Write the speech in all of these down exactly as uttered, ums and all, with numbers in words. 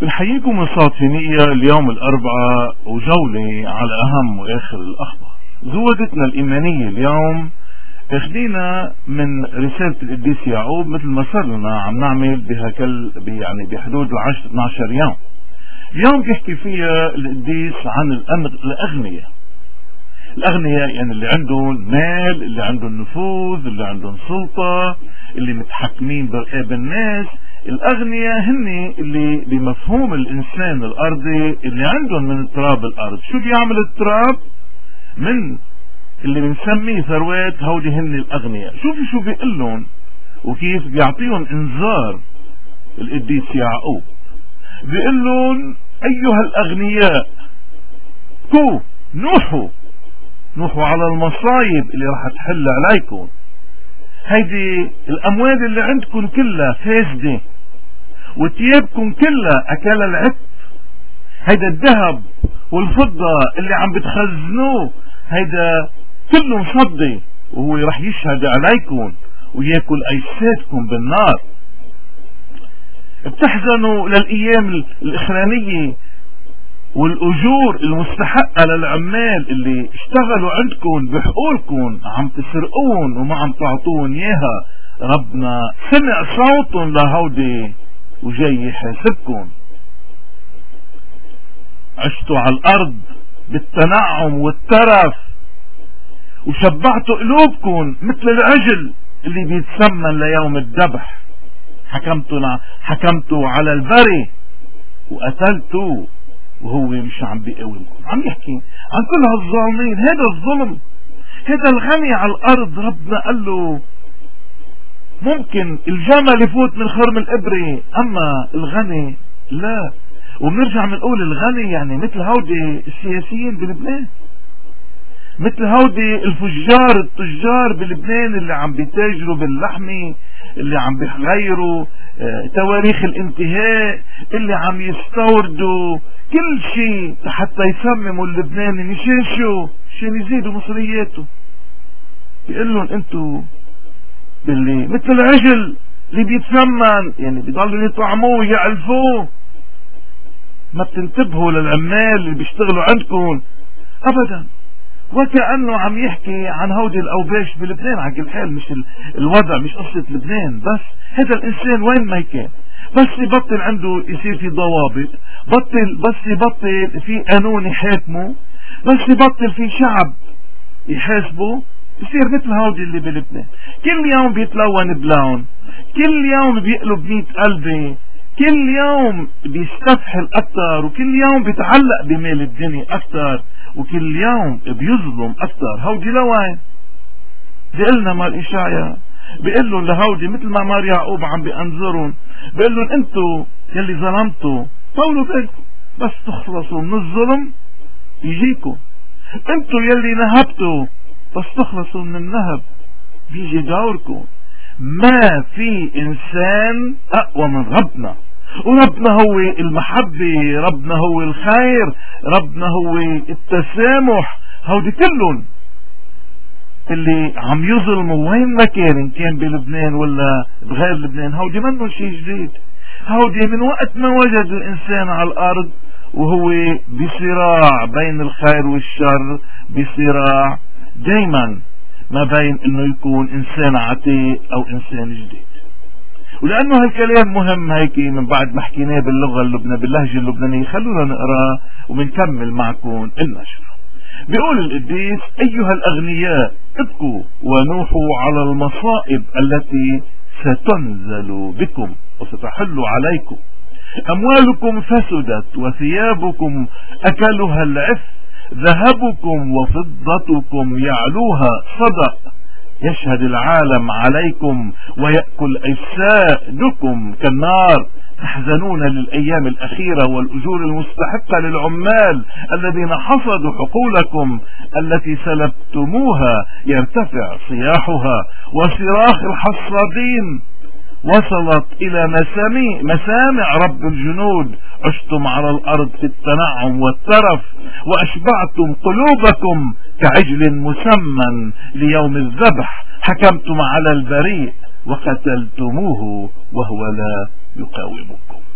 بنحييكم من صوتينية اليوم الأربعاء وجولة على أهم وآخر الأخبار. زودتنا الإيمانية اليوم اخدينا من رسالة القديس يعقوب مثل ما صار لنا عم نعمل بهكل يعني بحدود العشر اثني عشر يوم. اليوم بيحكي فيها القديس عن الأغنياء. الأغنياء يعني اللي عندهم مال، اللي عندهم نفوذ، اللي عندهم سلطة، اللي متحكمين برقاب الناس. الأغنياء هن اللي بمفهوم الإنسان الأرضي اللي عندهم من تراب الأرض. شو بيعمل التراب؟ من اللي بنسميه ثروات. هودي هن الأغنياء. شوفي شو بيقلن وكيف بيعطيهم إنذار القديس يعقوب. بيقلن أيها الأغنياء كو نوحوا نوحوا على المصايب اللي راح تحل عليكم. هيدي الأموال اللي عندكم كلها فاسدة، وتيابكم كلها أكل العب. هيدا الذهب والفضة اللي عم بتخزنوه هيدا كله مصدي، وهو راح يشهد عليكم وياكل أجسادكم بالنار. بتحزنوا للأيام الإخرانية والأجور المستحقة للعمال اللي اشتغلوا عندكم بحقولكم عم تسرقون وما عم تعطون اياها. ربنا سمع صوتهم لهودي وجاي يحاسبكم. عشتوا على الأرض بالتنعم والترف وشبعتوا قلوبكم مثل العجل اللي بيتسمن ليوم الذبح. حكمتوا حكمتوا على البري وقتلتوا وهو مش عم بيقاومكم. عم يحكي عن كل هالظالمين. هذا الظلم. هذا الغني على الأرض ربنا قال له ممكن الجمل يفوت من خرم الإبرة، أما الغني لا. وبنرجع بنقول الغني يعني مثل هودي السياسيين بلبنان، مثل هودي الفجار التجار بلبنان اللي عم بيتاجروا باللحمة، اللي عم بيغيروا اه تواريخ الانتهاء، اللي عم يستوردوا كل شيء حتى يسمموا اللبناني. مشان شو؟ مشان يزيدوا مصرياته. بيقول لهم انتو باللي مثل العجل اللي بيتسمن، يعني بيضلوا يطعموه ويعلفوه. ما بتنتبهوا للعمال اللي بيشتغلوا عندكم ابدا. وكأنه عم يحكي عن هودي الأوباش بلبنان. على كل حال مش الوضع مش قصة لبنان بس. هذا الإنسان وين ما كان بس يبطل عنده يصير في ضوابط، بطل بس يبطل في قانون يحاكمه، بس يبطل في شعب يحاسبه، يصير مثل هودي اللي بلبنان. كل يوم بيتلون بلون، كل يوم بيقلب مية قلبي، كل يوم بيستفحل أكتر، وكل يوم بيتعلق بمال الدنيا أكتر، وكل يوم بيظلم أكتر. هودي لوين؟ بيقلنا مال إشعيا، بيقول لهم لهودي مثل ما مار يعقوب عم بينذرهم، بيقول لهم انتوا يلي ظلمتوا طولوا بالكم، بس تخلصوا من الظلم يجيكم. انتوا يلي نهبتوا بس تخلصوا من النهب بيجي دوركم. ما في انسان اقوى من ربنا، وربنا هو المحبة، ربنا هو الخير، ربنا هو التسامح. هودي كلهم اللي عم يظلموا وين ما كان، ان كان بلبنان ولا بغير لبنان، هودي منه شيء جديد. هودي من وقت ما وجد الانسان على الارض وهو بصراع بين الخير والشر، بصراع دايما ما بين انه يكون انسان عتيق او انسان جديد. ولانه هالكلام مهم هيك من بعد ما حكيناه باللغة اللبنانية باللهجة اللبنانية، خلونا نقرأ وبنكمل معكم النشر. بيقول القديس أيها الأغنياء ابكوا ونوحوا على المصائب التي ستنزل بكم وستحل عليكم. أموالكم فسدت وثيابكم أكلها العف، ذهبكم وفضتكم يعلوها صدأ. يشهد العالم عليكم ويأكل أجسادكم كالنار. تحزنون للأيام الأخيرة والأجور المستحقة للعمال الذين حصدوا حقولكم التي سلبتموها. يرتفع صياحها وصراخ الحصادين وصلت إلى مسامع مسامع رب الجنود. عشتم على الأرض في التنعم والترف، وأشبعتم قلوبكم كعجل مسمن ليوم الذبح. حكمتم على البريء وقتلتموه وهو لا يقاومكم.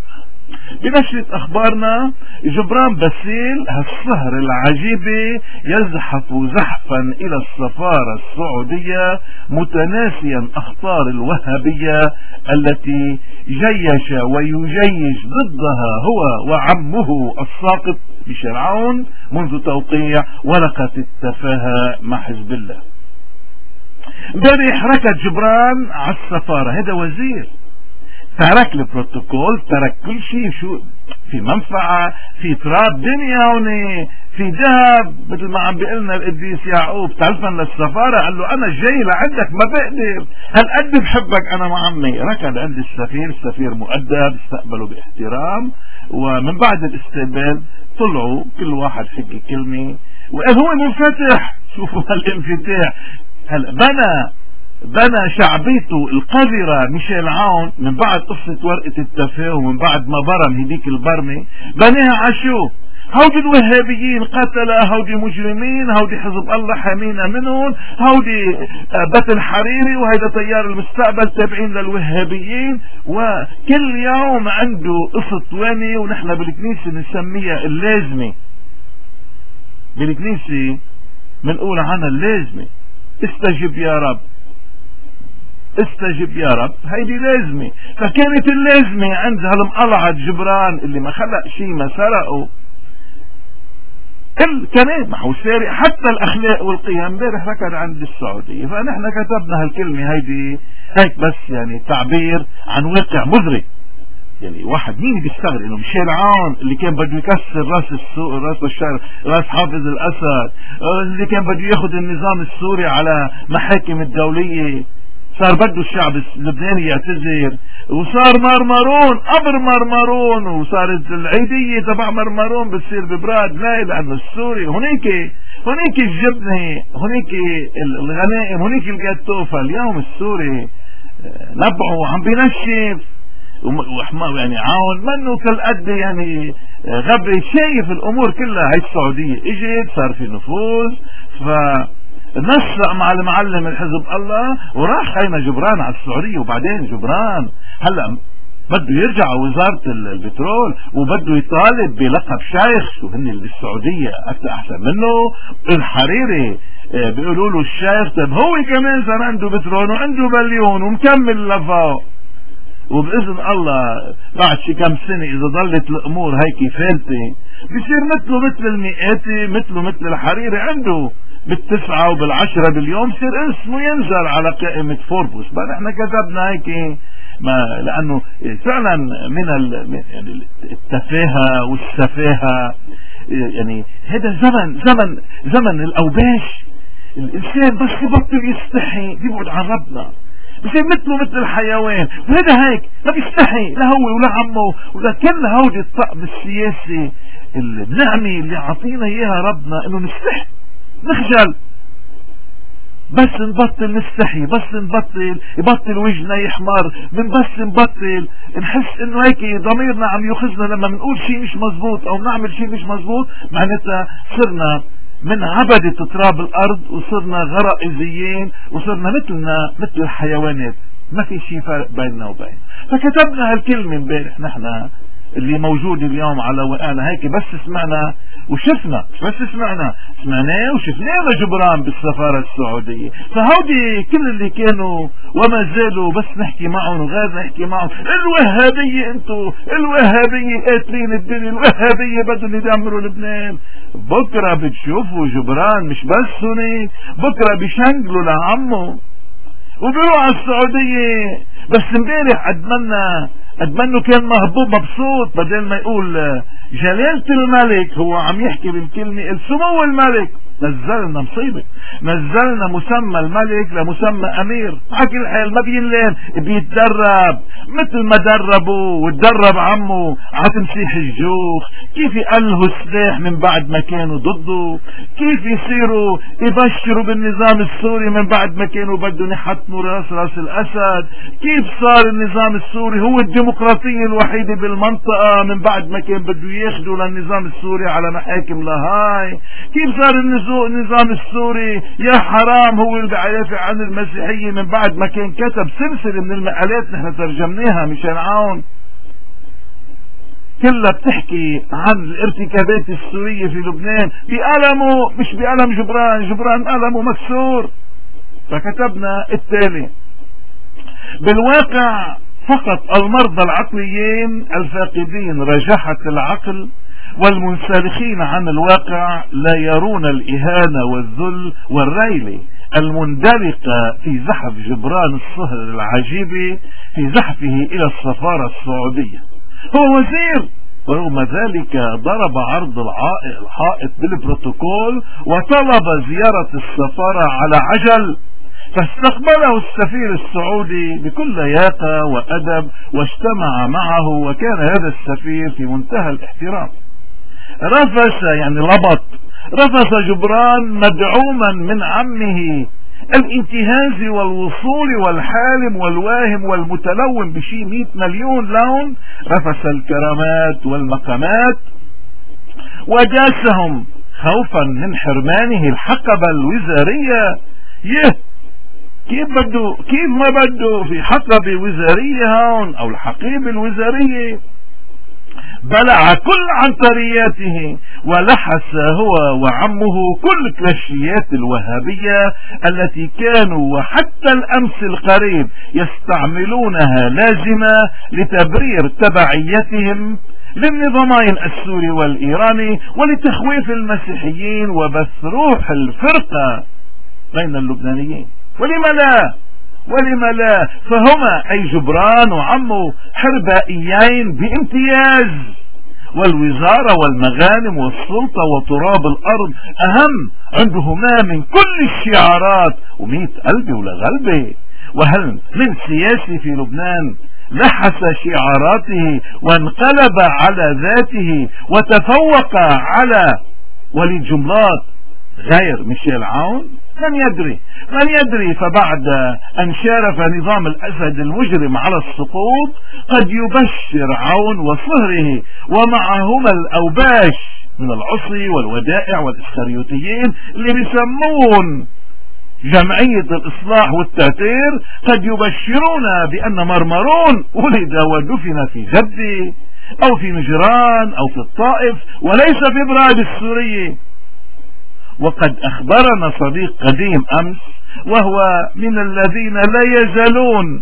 بنشرة اخبارنا جبران باسيل هالسهر العجيبة يزحف زحفا الى السفارة السعودية متناسيا اخطار الوهابية التي جيش ويجيش ضدها هو وعمه الساقط ميشيل عون منذ توقيع ورقة التفاهة مع حزب الله. امبارح ركض جبران على السفارة، هذا وزير ترك البروتوكول، ترك كل شيء، شو في منفعة، في تراب دنيا هوني، في ذهب، مثل ما عم بيقلنا القديس يعقوب تلفن للسفارة قال له انا جاي لعندك ما بقدر، هالقد بحبك انا وعمي. ركض عند السفير، السفير مؤدب استقبله باحترام، ومن بعد الاستقبال طلعوا كل واحد حكي كلمة وقال هو منفتح. شوفوا هالانفتاح، هلا بنى بنى شعبيته القذرة ميشيل عون من بعد قصة ورقة التفاهة ومن بعد ما برم هديك البرمة، بناها عشو هودي الوهابيين قتلة، هودي مجرمين، هودي حزب الله حمينا منهم، هودي بت الحريري وهيدا تيار المستقبل تابعين للوهابيين، وكل يوم عنده قصة واني. ونحن بالكنيسة نسميها اللازمة، بالكنيسة بنقول عنها اللازمة، استجب يا رب استجب يا رب، هيدي لازمة. فكانت اللازمة عند هالمقلعة جبران اللي ما خلق شيء ما سرقه كمان ما هو سارق حتى الاخلاق والقيم. امبارح ركض عند السعودية، فنحن كتبنا هالكلمة هيدي هيك بس يعني تعبير عن واقع مزري. يعني واحد مين بيستغرب انه ميشيل عون اللي كان بده يكسر راس السوق راس بشار راس حافظ الاسد، اللي كان بده ياخذ النظام السوري على محاكم الدولية، صار بده الشعب اللبناني يعتذر، وصار مرمرون قبر مرمرون، وصارت العيدية تبع مرمرون بتصير ببراد لا، لأنه السوري هنيك هنيك الجبنة، هنيك الغنائم، هنيك الجاتو. فاليوم السوري نبعه وعم بينشف، وحما يعني عون منه كالقد يعني غبي، شايف الأمور كلها. هاي السعودية اجت صار في نفوذ، ف نسق مع المعلم الحزب الله وراح خينا جبران على السعودية. وبعدين جبران هلا بده يرجع على وزارة البترول وبده يطالب بلقب شيخ. شو هن بالسعودية احسن منه؟ الحريري بيقولوا له الشيخ. طب هو كمان صار عنده بترول وعنده بليون ومكمل لفوق، وبإذن الله بعد شي كم سنة إذا ظلت الأمور هيك فالتة بيصير مثله مثل المئاتي، مثله مثل الحريري، عنده بالتسعة وبالعشرة باليوم صير اسمه ينزل على قائمة فوربوس. بل احنا كتبنا هيك ما لأنه فعلا من التفاهة والسفاهة. يعني هذا زمن زمن زمن الأوباش. الإنسان بس يبطل يستحي بيبعد عن ربنا، بصير مثله مثل الحيوان. وهذا هيك ما بيستحي لا هو ولا عمه ولا كل هودي الطقم السياسي النعمة اللي عطينا اياها ربنا انه نستحي نخجل. بس نبطل نستحي، بس نبطل يبطل وجهنا يحمر، من بس نبطل نحس انه هيك ضميرنا عم يخزنا لما بنقول شيء مش مزبوط او نعمل شيء مش مزبوط، معناتها صرنا من عبدة تراب الارض وصرنا غرائزيين وصرنا مثلنا مثل الحيوانات، ما في شيء فرق بيننا وبين. فكتبنا هالكلمة امبارح نحن اللي موجود اليوم على وقعنا هيك، بس سمعنا وشفنا، بس سمعنا سمعناه وشفناه لجبران بالسفارة السعودية. فهودي كل اللي كانوا وما زالوا بس نحكي معهم وغير نحكي معهم، الوهابية انتو الوهابية قاتلين الدنيا، الوهابية بدهم يدمروا لبنان. بكرة بتشوفوا جبران مش بس هناك، بكرة بيشنقلوا لعمه وبيروح على السعودية. بس امبارح اتمنى اتمنى كان مهبوب مبسوط، بدل ما يقول جلالة الملك هو عم يحكي بالكلمة السمو الملك. نزلنا مصيبة، نزلنا مسمى الملك لمسمى امير. حكي الحال ما بينلين، بيتدرب مثل ما دربوا وتدرب عمه على تمسيح الجوخ، كيف يقلهوا السلاح من بعد ما كانوا ضده، كيف يصيروا يبشروا بالنظام السوري من بعد ما كانوا بدهم يحطموا راس راس الاسد، كيف صار النظام السوري هو الديمقراطية الوحيدة بالمنطقة من بعد ما كان بده ياخدوا للنظام السوري على محاكم لهاي، كيف صار النظام السوري يا حرام هو اللي بيدافع عن المسيحية من بعد ما كان كتب سلسلة من المقالات نحن ترجمناها ميشيل عون. كلها بتحكي عن الارتكابات السورية في لبنان بألمه، مش بألم جبران. جبران ألمه مكسور. فكتبنا التالي: بالواقع فقط المرضى العقليين الفاقدين رجحة العقل والمنسلخين عن الواقع لا يرون الإهانة والذل والريلة المندلقة في زحف جبران الصهر العجيب في زحفه إلى السفارة السعودية. هو وزير، ورغم ذلك ضرب عرض الحائط بالبروتوكول وطلب زيارة السفارة على عجل، فاستقبله السفير السعودي بكل لياقة وأدب واجتمع معه، وكان هذا السفير في منتهى الاحترام. رفس يعني لبط رفس جبران مدعوما من عمه الانتهاز والوصول والحالم والواهم والمتلون بشي مئة مليون لون، رفس الكرامات والمقامات وداسهم خوفا من حرمانه الحقبة الوزارية. يه كيف بده كيف ما بده في حقبة وزارية هون او الحقيبة الوزارية. بلع كل عنترياته ولحس هو وعمه كل كلاشيات الوهابية التي كانوا وحتى الأمس القريب يستعملونها لازمة لتبرير تبعيتهم للنظامين السوري والإيراني ولتخويف المسيحيين وبث روح الفرقة بين اللبنانيين. ولما لا ولما لا فهما أي جبران وعمه حربائيين بامتياز، والوزارة والمغانم والسلطة وتراب الأرض أهم عندهما من كل الشعارات ومئة قلبي ولا غلبة. وهل من سياسي في لبنان لحس شعاراته وانقلب على ذاته وتفوق على وليد جملات غير ميشيل عون؟ من يدري من يدري فبعد أن شارف نظام الأسد المجرم على السقوط قد يبشر عون وصهره ومعهما الأوباش من العصي والودائع والإسخريوتيين اللي بيسمون جمعية الإصلاح والتأثير، قد يبشرون بأن مرمرون ولد ودفن في جدة أو في نجران أو في الطائف وليس في بلاد السورية. وقد أخبرنا صديق قديم أمس وهو من الذين لا يزالون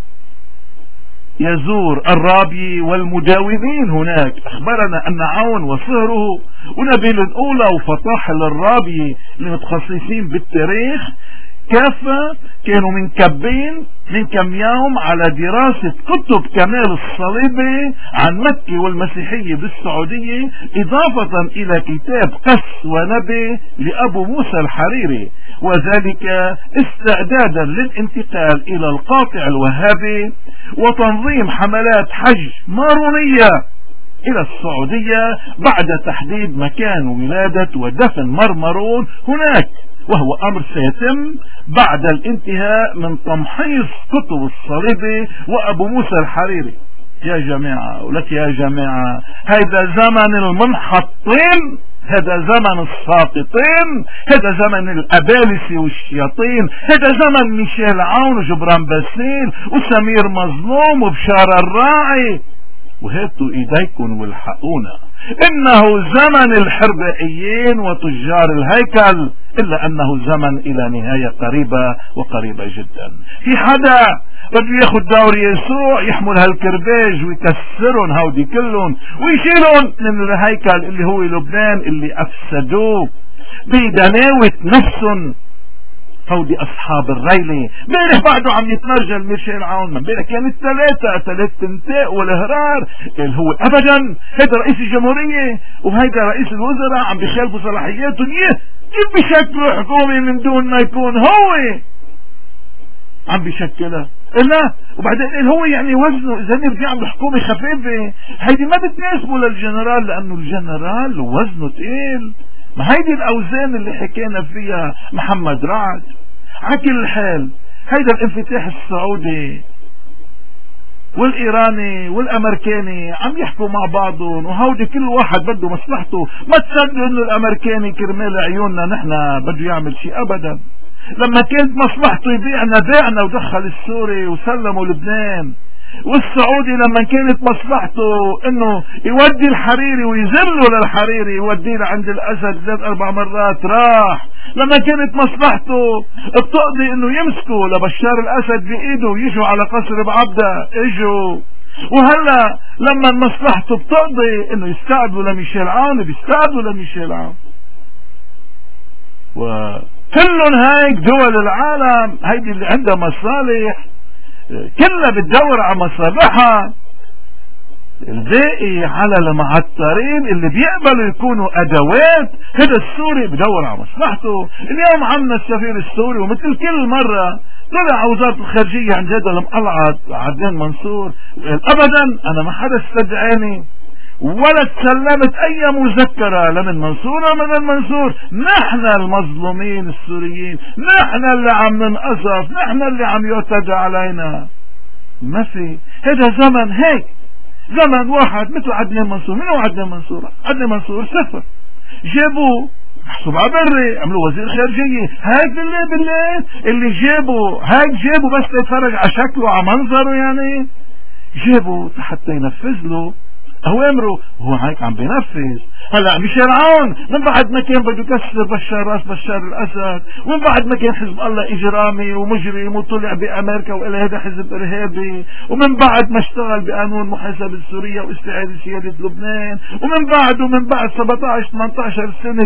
يزور الرابي والمداومين هناك، أخبرنا أن عون وصهره ونبيل الأولى وفطاحل الرابي المتخصصين بالتاريخ كافة كانوا منكبين من كم يوم على دراسة كتب كمال الصليبي عن مكة والمسيحية بالسعودية، إضافة إلى كتاب قس ونبي لأبو موسى الحريري، وذلك استعدادا للانتقال إلى القاطع الوهابي وتنظيم حملات حج مارونية إلى السعودية بعد تحديد مكان ولادة ودفن مرمرون هناك، وهو أمر سيتم بعد الانتهاء من تمحيص كتب الصليبي وأبو موسى الحريري. يا جماعة ولك يا جماعة، هذا زمن المنحطين، هذا زمن الساقطين، هذا زمن الأبالسة والشياطين، هذا زمن ميشيل عون وجبران باسيل وسمير مظلوم وبشار الراعي. وهاتوا ايديكم والحقونا، انه زمن الحربائيين وتجار الهيكل، الا انه زمن الى نهاية قريبة وقريبة جدا. في حدا بده ياخد دور يسوع يحمل هالكرباج ويكسرهم هودي كلهم ويشيلهم من الهيكل اللي هو لبنان اللي افسدوه بدناوة نفسهم هودي اصحاب الريلة. امبارح بعده عم يتنرجل ميشيل عون، امبارح كانت ثلاثة ثلاث تنتاء والهرار، قال هو ابدا هيدا رئيس الجمهورية وهيدا رئيس الوزراء عم بيخالفوا صلاحياتهم، كيف بيشكلوا حكومة من دون ما يكون هو عم بيشكلها؟ لا، وبعدين قال هو يعني وزنه اذا نرجع بحكومة خفيفة هيدي ما بتناسبه للجنرال لانه الجنرال وزنه تقيل. ما هيدي الاوزان اللي حكينا فيها محمد رعد. على كل حال هيدا الانفتاح السعودي والايراني والامريكاني عم يحكوا مع بعضهم، وهودي كل واحد بده مصلحته. ما تصدقوا انه الامريكاني كرمال عيوننا نحن بده يعمل شيء ابدا. لما كانت مصلحته يبيعنا بيعنا ودخل السوري وسلموا لبنان. والسعودي لما كانت مصلحته انه يودي الحريري ويزله للحريري يوديه لعند الاسد ثلاث اربع مرات راح. لما كانت مصلحته بتقضي انه يمسكوا لبشار الاسد بايده ويجوا على قصر بعبدة اجوا. وهلا لما مصلحته بتقضي انه يستعدوا لميشيل عون بيستعدوا لميشيل عون. وكلهم هيك دول العالم هيدي اللي عندها مصالح كلها بتدور على مصالحها. الباقي على المعطرين اللي بيقبلوا يكونوا ادوات. هذا السوري بدور على مصلحته. اليوم عمنا السفير السوري ومثل كل مرة طلع وزارة الخارجية عن جد مقلعت عدنان منصور ابدا انا ما حدا استدعاني ولا تسلمت اي مذكرة لا من منصور ولا من المنصور. نحن المظلومين السوريين، نحن اللي عم ننقصف، نحن اللي عم يعتدى علينا. ما في هذا زمن هيك زمن واحد مثل عدنان منصور. منو عدنان منصور؟ عدنان منصور سفر جابوه محسوب عبري عملوا وزير خارجية. هيك بالله بالله اللي جابوا هيك جابوا بس تتفرج على شكله على منظره يعني جابوا حتى ينفذ له اوامره. هو هيك عم بينفذ. هلا ميشيل عون من بعد ما كان بده يكسر بشار راس بشار الاسد ومن بعد ما كان حزب الله اجرامي ومجرم وطلع بامريكا وقال هذا حزب ارهابي ومن بعد ما اشتغل بقانون محاسبة سوريا واستعادة سيادة لبنان ومن بعد ومن بعد سبعطعش ثمانطعش سنة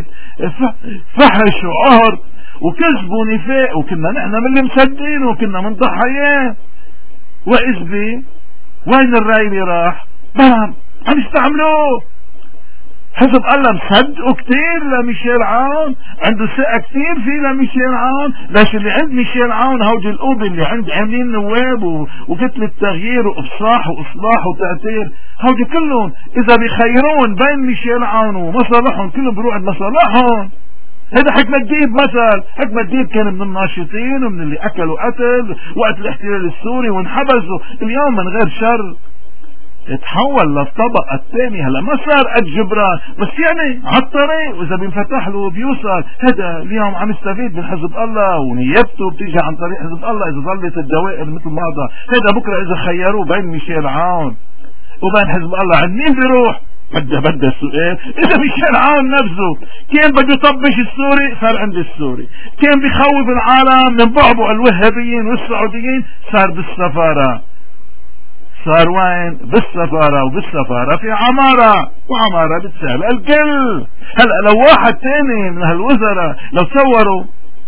فحش وقهر وكذب ونفاق وكنا نحن من اللي مصدقين وكنا من ضحاياه. واذ بي وين الرأي اللي راح؟ بام عم يستعملوه. حزب الله مصدقوا كتير لميشيل عون عنده ثقة كتير فيه لميشيل عون. ليش اللي عند ميشيل عون هودي القوة اللي عند عاملين نواب وكتلة تغيير وإفصاح وإصلاح وتأثير هودي كلهم إذا بيخيرون بين ميشيل عون ومصالحهم كلهم بيروح عند مصالحهم. هذا حكمة ديب مثل. حكمة ديب كان من الناشطين ومن اللي أكلوا قتل وقت الاحتلال السوري وانحبسوا. اليوم من غير شر اتحول للطبقة الثانية. هلا ما صار قد جبران بس يعني على الطريق واذا بينفتح له بيوصل. هذا اليوم عم يستفيد من حزب الله ونيابته بتيجي عن طريق حزب الله اذا ظلت الدوائر مثل بعضها. هذا بكره اذا خيروه بين ميشيل عون وبين حزب الله عند مين بيروح؟ بده بده السؤال. اذا ميشيل عون نفسه كان بده يطبش السوري صار عند السوري. كان بيخوف العالم من بعبع الوهابيين والسعوديين صار بالسفارة. صار وين؟ بالسفارة وبالسفارة في عمارة وعمارة بتسال الكل. هلا لو واحد تاني من هالوزراء لو تصوروا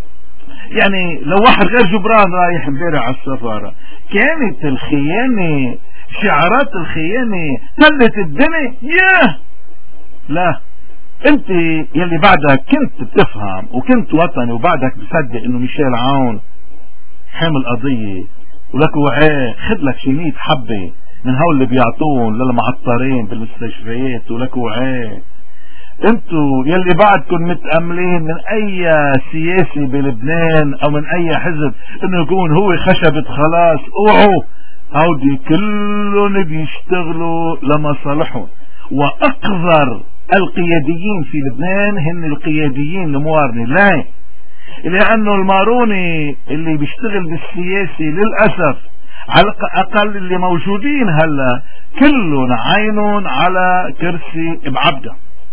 يعني لو واحد غير جبران رايح امبارح على السفارة كانت الخيانة شعارات الخيانة تلت الدنيا. ياه لا انت يلي بعدك كنت بتفهم وكنت وطني وبعدك بصدق انه ميشيل عون حامل قضية ولك وعاء خد لك شي مية حبة من هول اللي بيعطون للمعطرين بالمستشفيات ولك وعاء. انتو يلي بعدكم متأملين من اي سياسي بلبنان او من اي حزب انه يكون هو خشبة خلاص اوعوا هودي كلهم بيشتغلوا لمصالحهم. واقذر القياديين في لبنان هن القياديين الموارنة. لا لانه الماروني اللي بيشتغل بالسياسي للأسف على الاقل اللي موجودين هلا كلهم عينهم على كرسي بعبدة.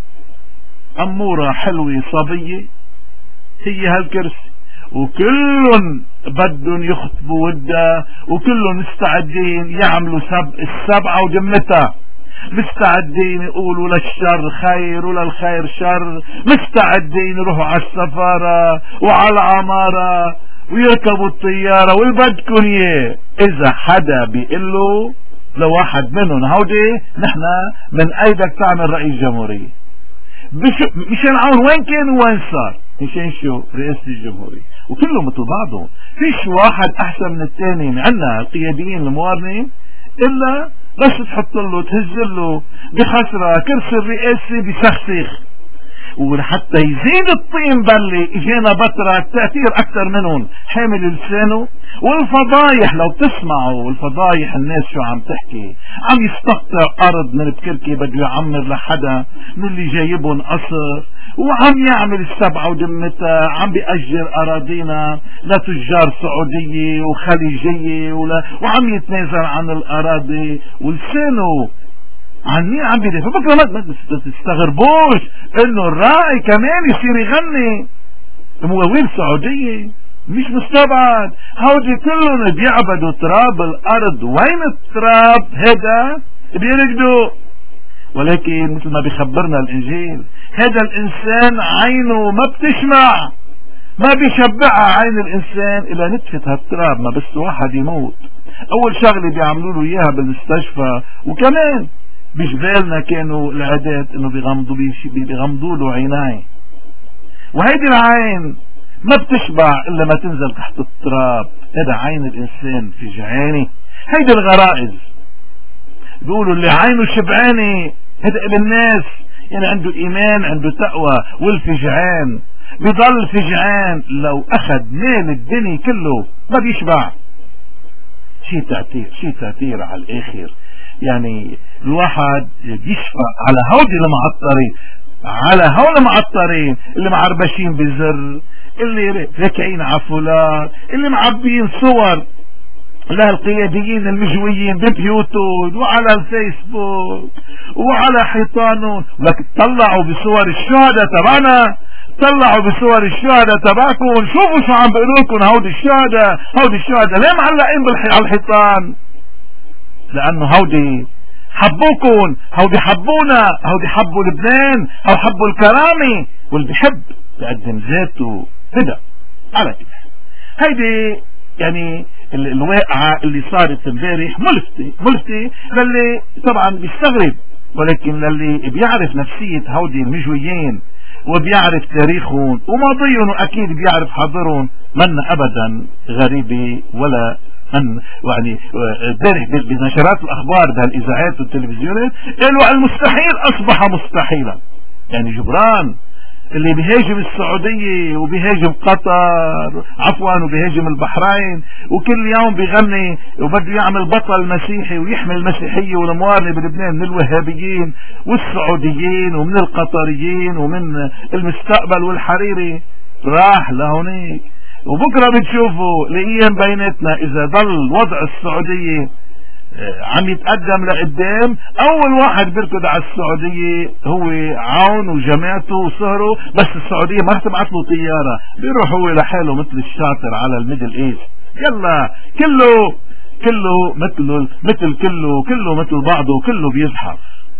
امورة حلوة صبية هي هالكرسي وكلهم بدهم يخطبوا وده وكلهم مستعدين يعملوا سب السبعة ودمتها. مستعدين يقولوا للشر خير وللخير شر. مستعدين يروحوا على السفارة وعلى العمارة ويركبوا الطيارة والبدكن اياه. اذا حدا بيقله لواحد منهم هودي نحن من ايدك تعمل رئيس جمهورية. ميشيل عون وين كان وين صار؟ مشان شو؟ رئاسة الجمهورية. وكلهم مثل بعضهم. فيش واحد احسن من الثاني عنا القياديين الموارنين الا بس تحط له تهز له بخسرة كرسي الرئاسي بسخسخ. وحتى يزيد الطين بلي اجينا بطرة تأثير اكثر منهم حامل لسانه. والفضايح لو تسمعوا الفضايح الناس شو عم تحكي عم يستقطع ارض من بكركي بده يعمر لحدا من اللي جايبهم قصر وعم يعمل السبعة ودمتها، عم بيأجر أراضينا لتجار سعودية وخليجية ولا وعم يتنازل عن الأراضي ولسانه عن مين عم بيدافع. فبكرة ما تستغربوش انه الراعي كمان يصير يغني مواويل سعودية، مش مستبعد. هودي كلهم بيعبدوا تراب الارض. وين التراب هذا بيرقدوا؟ ولكن مثل ما بيخبرنا الانجيل هذا الانسان عينه ما بتشمع، ما بيشبعها عين الانسان الا نتفة هالتراب. ما بس واحد يموت اول شغلة بيعملوا له اياها بالمستشفى. وكمان بجبالنا كانوا العادات انه بيغمضوا بيغمضوا له عيناي، وهيدي العين ما بتشبع الا ما تنزل تحت التراب. هذا عين الانسان في جعاني. هيدي الغرائز بيقولوا اللي عينه شبعاني هذا ابن الناس، يعني عنده ايمان عنده تقوى. والفجعان بيضل فجعان لو اخذ مال الدنيا كله ما بيشبع. شيء تأثير شيء تأثير على الاخر. يعني الواحد بيشفق على هودي المعطرين، على هول المعطرين اللي معربشين بزر، اللي راكعين على فلان، اللي معبين صور للقياديين المجويين ببيوتهم وعلى الفيسبوك وعلى حيطانهم. لكن طلعوا بصور الشهداء تبعنا، طلعوا بصور الشهداء تبعكم، شوفوا شو عم بيقولوا لكم هودي الشهداء هودي الشهداء. ليه معلقين على الحيطان؟ لانه هودي حبوكم، هودي حبونا، هودي حبوا لبنان، او حبوا الكرامة. واللي بيحب بقدم ذاته فدا على كده. هيدي يعني الواقعة اللي صارت امبارح ملفتة ملفتة للي طبعا بيستغرب، ولكن للي بيعرف نفسية هودي المجويين وبيعرف تاريخهم وماضيهم واكيد بيعرف حاضرهم منا ابدا غريبة ولا أن يعني امبارح بنشرات الاخبار بهالاذاعات والتلفزيونات قالوا المستحيل اصبح مستحيلا. يعني جبران اللي بيهاجم السعودية وبيهاجم قطر عفوا وبيهاجم البحرين وكل يوم بيغني وبده يعمل بطل مسيحي ويحمي المسيحية والموارنة بلبنان من الوهابيين والسعوديين ومن القطريين ومن المستقبل والحريري، راح لهونيك. وبكرة بتشوفوا لأيام بيناتنا إذا ضل وضع السعودية عم يتقدم لقدام، أول واحد بيركض على السعودية هو عون وجماعته وصهره. بس السعودية ما تبعت له طيارة، بيروح هو لحاله مثل الشاطر على الميدل ايست. يلا كله كله مثل مثل كله كله مثل بعضه كله بيزحف.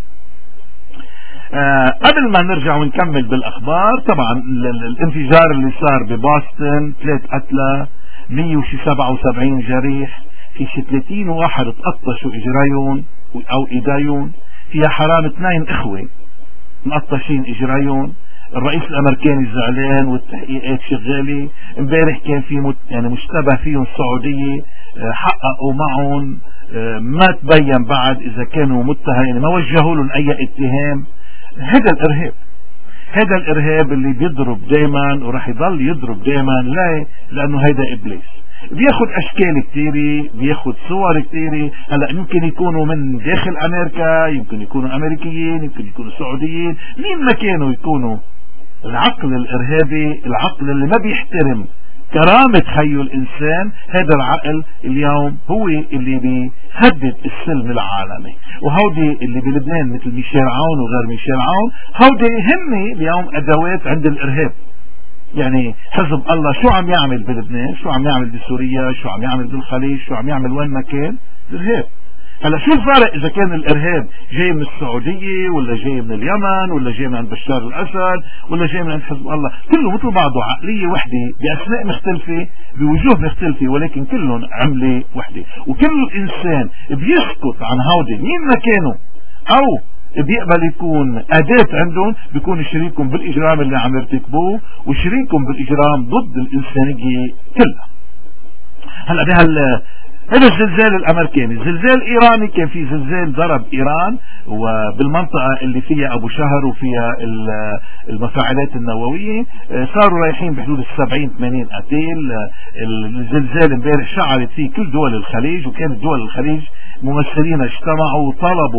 آه قبل ما نرجع ونكمل بالاخبار، طبعا الانفجار اللي صار ببoston ثلاث قتلى مية وسبعة وسبعين جريح، في شي ثلاثين واحد تقطشوا اجريهم او ايديهم، فيها حرام اثنين اخوة مقطشين اجريهم. الرئيس الامريكاني زعلان والتحقيقات شغالة. امبارح كان في مت يعني مشتبه فيهم السعودية، آه حققوا معهم، آه ما تبين بعد اذا كانوا متهم، يعني ما وجهوا لهم اي اتهام. هذا الارهاب هذا الارهاب اللي بيضرب دائما وراح يضل يضرب دائما. لا لانه هيدا ابليس بياخد اشكال كتيرة، بياخد صور كتيرة. هلا يمكن يكونوا من داخل امريكا، يمكن يكونوا امريكيين، يمكن يكونوا سعوديين، مين ما كانوا يكونوا. العقل الارهابي العقل اللي ما بيحترم كرامة خيو الانسان، هذا العقل اليوم هو اللي بيهدد السلم العالمي. وهودي اللي بلبنان مثل ميشيل عون وغير ميشيل عون، هودي هن اليوم ادوات عند الارهاب. يعني حزب الله شو عم يعمل بلبنان، شو عم يعمل بسوريا، شو عم يعمل بالخليج، شو عم يعمل وين ما كان الارهاب. هلا شو الفرق اذا كان الارهاب جاي من السعودية ولا جاي من اليمن ولا جاي من بشار الاسد ولا جاي من عند حزب الله؟ كله مثل بعضه، عقلية وحدة باسماء مختلفة بوجوه مختلفة، ولكن كلهم عملة وحدة. وكل انسان بيسكت عن هودي مين ما كانوا او بيقبل يكون أداة عندهم، بيكون شريكهم بالإجرام اللي عم يرتكبوه وشريكهم بالإجرام ضد الإنسانية كلها. هلا بهال هذا الزلزال الامريكاني، الزلزال الايراني، كان في زلزال ضرب ايران وبالمنطقة اللي فيها ابو شهر وفيها المفاعلات النووية، صاروا رايحين بحدود السبعين ثمانين قتيل. الزلزال امبارح شعرت فيه كل دول الخليج، وكانت دول الخليج ممثلين اجتمعوا وطلبوا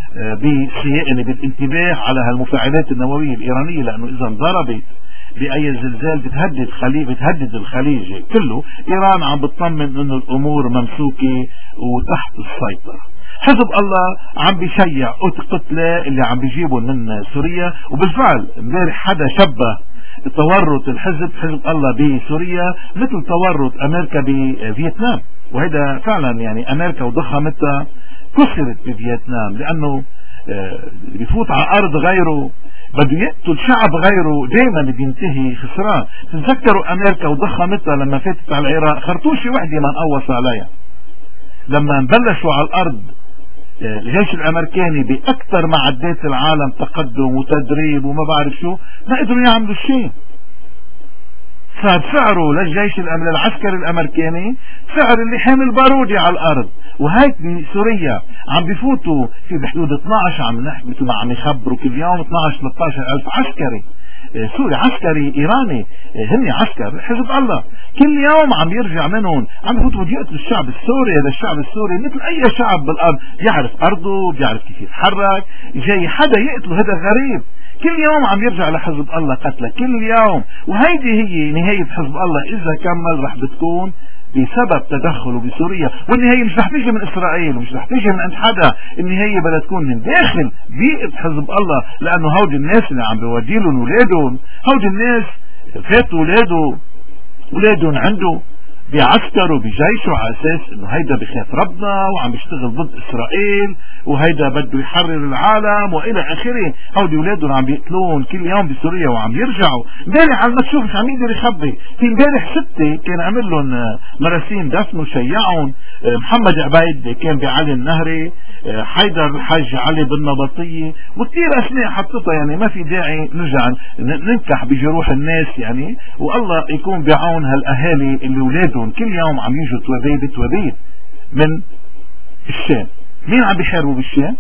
بسيئة بالانتباه على هالمفاعلات النووية الإيرانية، لأنه إذا ضربت بأي زلزال بتهدد خليج بتهدد الخليج كله. إيران عم بتطمن إنه الأمور ممسوكة وتحت السيطرة. حزب الله عم بيشيع قتلى اللي عم بيجيبوا من سوريا، وبالفعل امبارح حدا شبه تورط الحزب حزب الله بسوريا مثل تورط أمريكا بفيتنام، وهذا فعلا يعني أمريكا وضخامتها كسرت بفيتنام، لأنه بيفوت على أرض غيره بده يقتل شعب غيره دائما بينتهي خسران. تتذكروا أمريكا وضخامتها لما فاتت على العراق خرطوشة وحدة ما نقوص عليها. لما بلشوا على الأرض الجيش الأمريكاني بأكثر معدات العالم تقدم وتدريب وما بعرف شو، ما قدروا يعملوا شيء. صار سعره للجيش العسكري الأمريكاني سعر اللي حامل بارودي على الأرض. وهيك بسوريا عم بفوتوا في بحدود اثنعش، عم نحكي مثل ما عم يخبروا كل يوم اثنعش ثلاثة عشر ألف عسكري سوري عسكري إيراني، هن عسكر حزب الله. كل يوم عم يرجع منهم عم يفوتوا بده يقتلوا الشعب السوري. هذا الشعب السوري مثل أي شعب بالأرض بيعرف أرضه، بيعرف كيف يتحرك. جاي حدا يقتله هذا غريب. كل يوم عم يرجع لحزب الله قتله كل يوم. وهيدي هي نهاية حزب الله إذا كمل، رح بتكون بسبب تدخله بسوريا. والنهاية مش رح تيجي من إسرائيل ومش رح تيجي من عند حدا، النهاية بدها تكون من داخل بيئة حزب الله، لأنه هودي الناس اللي عم بيودي لهم ولادهم، هودي الناس فاتوا ولاده ولادهم عنده بعسكره بجيشه على اساس انه هيدا بخاف ربنا وعم بيشتغل ضد اسرائيل وهيدا بده يحرر العالم والى اخره. هودي اولادهم عم بيقتلون كل يوم بسوريا وعم يرجعوا. امبارح على المكشوف مش عم يقدر يخبي، في امبارح ستة كان عمل لهم مراسيم دفن وشيعهم. محمد عبيد كان بعلي النهري، حيدر الحاج علي بالنبطية، وكثير اسماء حطتها. يعني ما في داعي نرجع ننكح بجروح الناس يعني. والله يكون بعون هالاهالي اللي اولادهم كل يوم عم يجوا توبيد توبيد من الشام. مين عم بيحاربوا بالشام؟